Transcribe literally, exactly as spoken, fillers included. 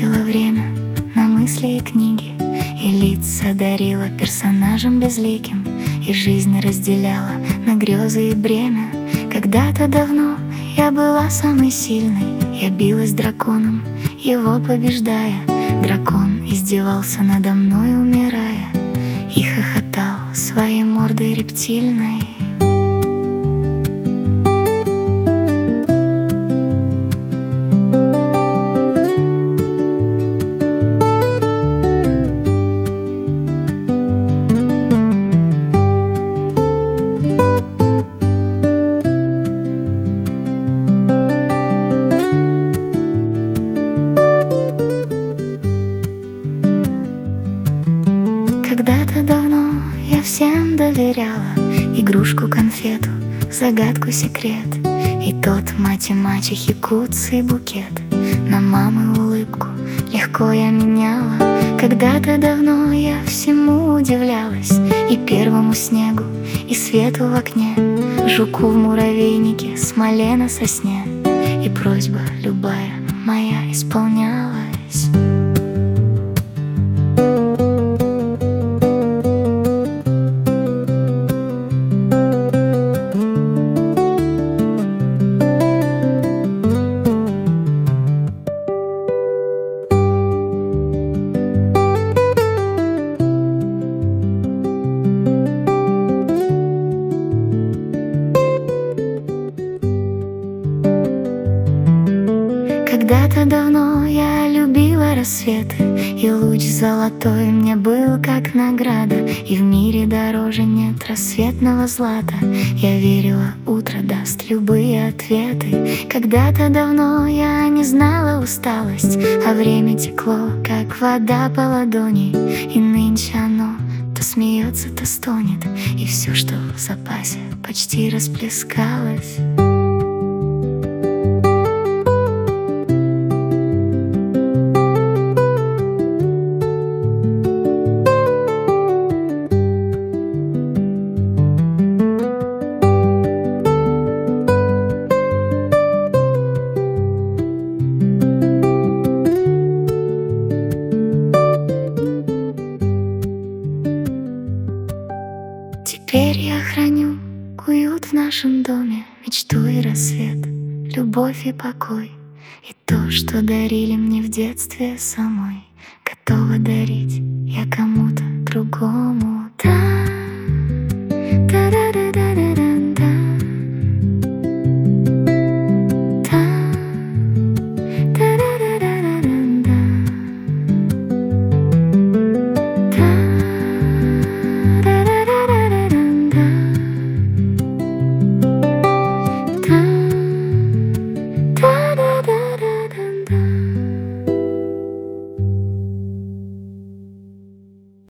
тратила время на мысли и книги, и лица дарила персонажам безликим, и жизнь разделяла на грезы и бремя. Когда-то давно я была самой сильной, я билась с драконом, его побеждая. Дракон издевался надо мной, умирая, и хохотал своей мордой рептильной. Когда-то давно я всем доверяла игрушку, конфету, загадку, секрет, и тот мать и мачехи куц и букет. На мамы улыбку легко я меняла. Когда-то давно я всему удивлялась, и первому снегу, и свету в окне, жуку в муравейнике, смоле на сосне, и просьба любая моя исполнялась. Когда-то давно я любила рассветы, и луч золотой мне был как награда, и в мире дороже нет рассветного злата. Я верила, утро даст любые ответы. Когда-то давно я не знала усталость, а время текло, как вода по ладони, и нынче оно то смеется, то стонет, и все, что в запасе, почти расплескалось. Теперь я храню уют в нашем доме, мечту и рассвет, любовь и покой, и то, что дарили мне в детстве самой, готова дарить я кому-то другому.